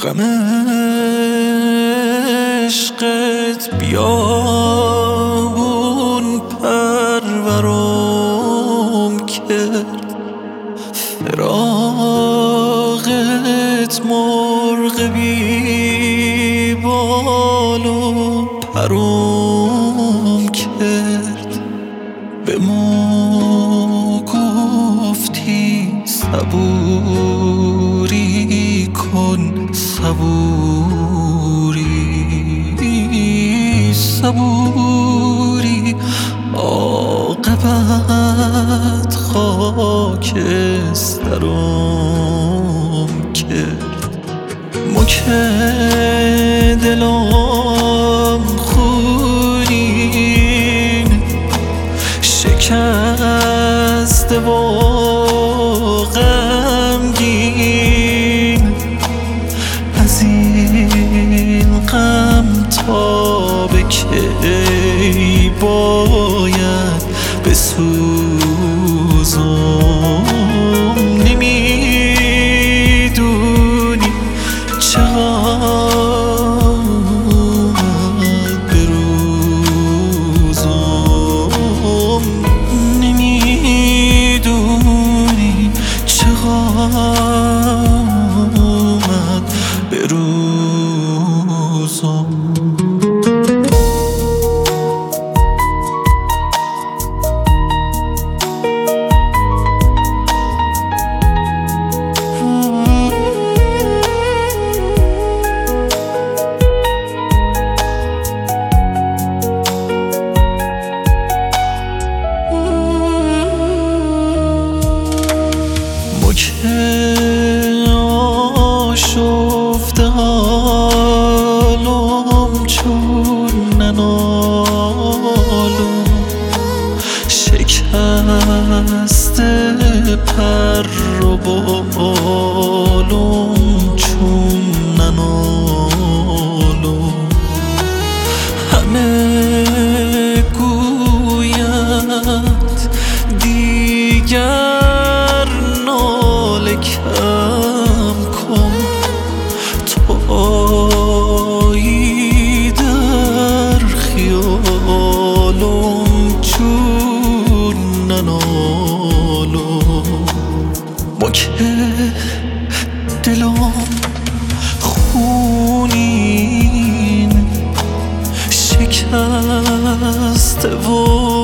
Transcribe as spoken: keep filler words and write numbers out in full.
غم عشقت بیابون پرورم کرد، فراقت مرغ بی بال و پرم کرد. به ما گفتی صبوری کن، صبوری صبوری، عاقبت خاکسترم کرد. ما که دلم خونین شکسته و غمگین، از این غم تا به کی باید بسوزم؟ نمیدونی چقدر به روزم، نمیدونی چقدر به روزم. که آشفته حالم چون ننالم، شکسته پر و بالم چون ننالم. همه گوید دیگر ناله کم کن، تویی در خیالم چون ننالم. ما که دلم خونین شکسته و